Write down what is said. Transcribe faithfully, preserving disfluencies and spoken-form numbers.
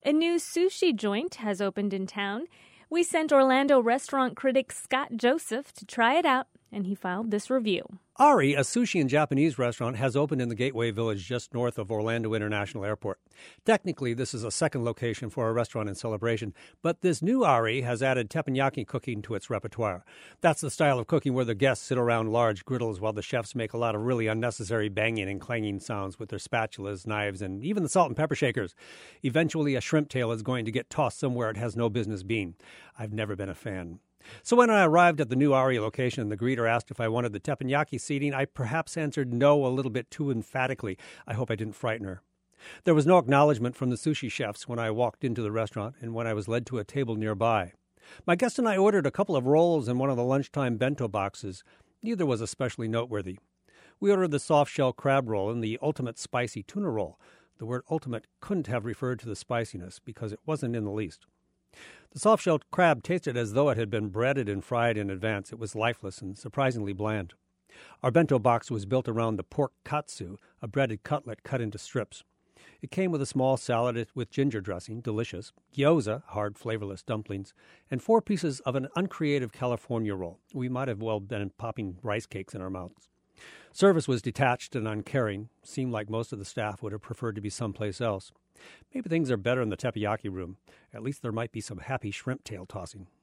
A new sushi joint has opened in town. We sent Orlando restaurant critic Scott Joseph to try it out, and he filed this review. Ari, a sushi and Japanese restaurant, has opened in the Gateway Village just north of Orlando International Airport. Technically, this is a second location for a restaurant in Celebration, but this new Ari has added teppanyaki cooking to its repertoire. That's the style of cooking where the guests sit around large griddles while the chefs make a lot of really unnecessary banging and clanging sounds with their spatulas, knives, and even the salt and pepper shakers. Eventually, a shrimp tail is going to get tossed somewhere it has no business being. I've never been a fan. So when I arrived at the new Ari location and the greeter asked if I wanted the teppanyaki seating, I perhaps answered no a little bit too emphatically. I hope I didn't frighten her. There was no acknowledgement from the sushi chefs when I walked into the restaurant and when I was led to a table nearby. My guest and I ordered a couple of rolls and one of the lunchtime bento boxes. Neither was especially noteworthy. We ordered the soft-shell crab roll and the ultimate spicy tuna roll. The word ultimate couldn't have referred to the spiciness because it wasn't in the least. The soft-shelled crab tasted as though it had been breaded and fried in advance. It was lifeless and surprisingly bland. Our bento box was built around the pork katsu, a breaded cutlet cut into strips. It came with a small salad with ginger dressing, delicious, gyoza, hard, flavorless dumplings, and four pieces of an uncreative California roll. We might have well been popping rice cakes in our mouths. Service was detached and uncaring. Seemed like most of the staff would have preferred to be someplace else. Maybe things are better in the teppanyaki room. At least there might be some happy shrimp tail tossing.